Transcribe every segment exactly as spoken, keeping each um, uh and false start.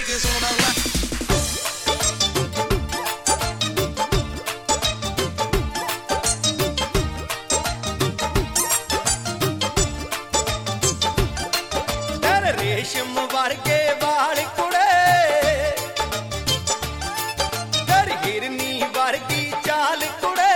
niggas on our left. रेशम वर्गे वाल कुड़े कर हिरनी वर्गी चाल कुड़े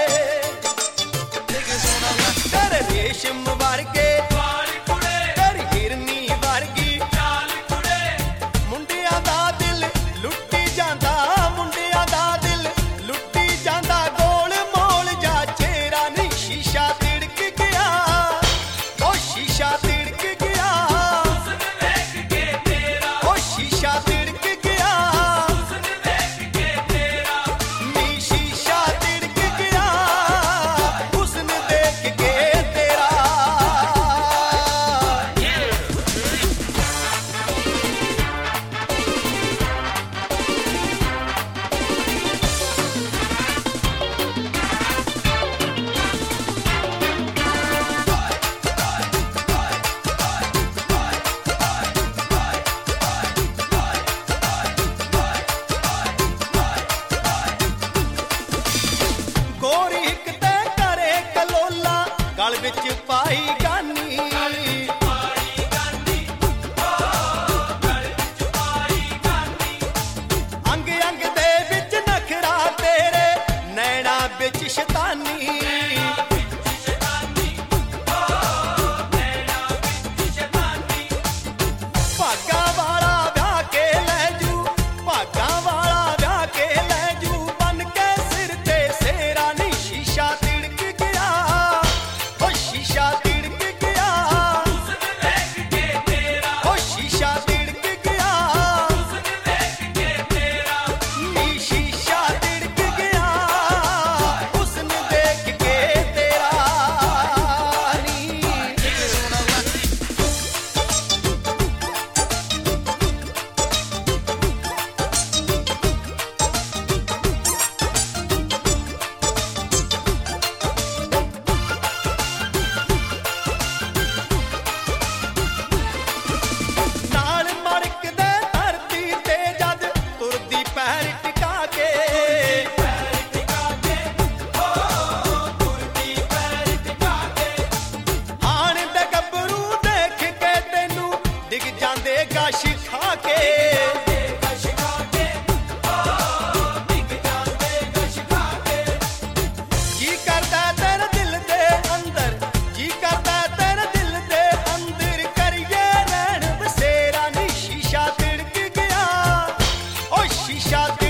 कर रेशम वर्गे वाल कुड़े कर हिरनी वर्गी चाल कुड़े मुंडिया दा दिल लुट्टी जांदा मुंडिया दा दिल लुट्टी जांदा गोल मोल जा चेहरा नी शीशा तिड़क गया ओ शीशा तिड़क गया शीशा तिड़क गया नी शीशा तिड़क गया हुस्न देख के तेरा गोरी हिक ते करे कलोला गल विच पाई गानी अंग अंग दे विच नखरा तेरे नैना विच शैतानी भागा वाला ब्याह के लै जू भागा वाला ब्याह के लै जू बन के सिर ते सेरा नी शीशा तिड़क गया ओ शीशा तिड़क गया ओ शीशा तिड़क गया नी शीशा तिड़क गया हुस्न देख के तेरा नी ਨਾਲ ਮੜਕਦੇ ਧਰਤੀ ਤੇ ਜਦ ਤੁਰਦੀ ਪੈਰ ਟਿਕਾ ਕੇ ਪੈਰ ਟਿਕਾ ਕੇ ਓ ਤੁਰਦੀ ਪੈਰ ਟਿਕਾ ਕੇ ਆਣ ਦੇ ਗੱਭਰੂ ਦੇਖ ਕੇ ਤੈਨੂੰ ਡਿੱਗ ਜਾਂਦੇ ਗਸ਼ ਖਾ ਕੇ ਗਸ਼ ਖਾ ਕੇ ਓ ਡਿੱਗ ਜਾਂਦੇ ਗਸ਼ ਖਾ ਕੇ ਜੀ ਕਰਦਾ ਤੇਰੇ ਦਿਲ ਦੇ ਅੰਦਰ ਜੀ ਕਰਦਾ ਤੇਰੇ ਦਿਲ ਦੇ ਅੰਦਰ ਕਰੀਏ ਰਹਿਣ ਬਸੇਰਾ ਨੀ शीशा तिड़क गया ओ शीशा